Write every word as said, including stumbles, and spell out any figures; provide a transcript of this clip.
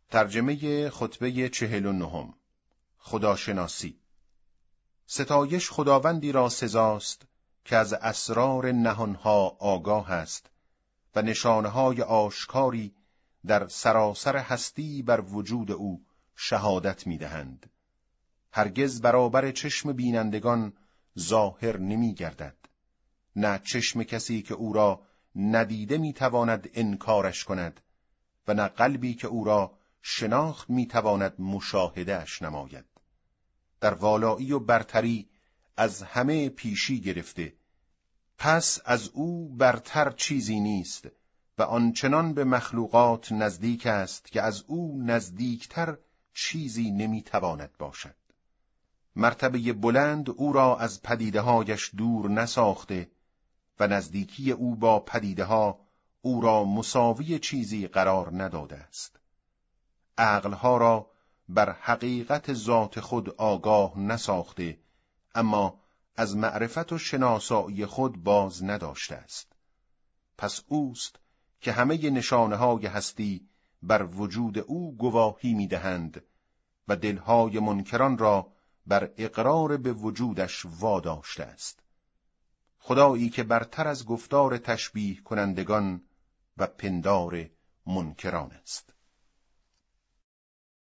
ترجمه خطبه چهل و نهم. خداشناسی. ستایش خداوندی را سزاست که از اسرار نهانها آگاه است و نشانه‌های آشکاری در سراسر هستی بر وجود او شهادت می‌دهند. هرگز برابر چشم بینندگان ظاهر نمی‌گردد، نه چشم کسی که او را ندیده می‌تواند انکارش کند و نه قلبی که او را شناخت می‌تواند مشاهده اش نماید. در والایی و برتری از همه پیشی گرفته، پس از او برتر چیزی نیست و آنچنان به مخلوقات نزدیک است که از او نزدیکتر چیزی نمی‌تواند باشد. مرتبه بلند او را از پدیده‌هایش دور نساخته و نزدیکی او با پدیده‌ها او را مساوی چیزی قرار نداده است. عقلها را بر حقیقت ذات خود آگاه نساخته، اما از معرفت و شناسایی خود باز نداشته است. پس اوست که همه نشانه‌های هستی بر وجود او گواهی می‌دهند و دلهای منکران را بر اقرار به وجودش واداشته است. خدایی که برتر از گفتار تشبیه کنندگان و پندار منکران است.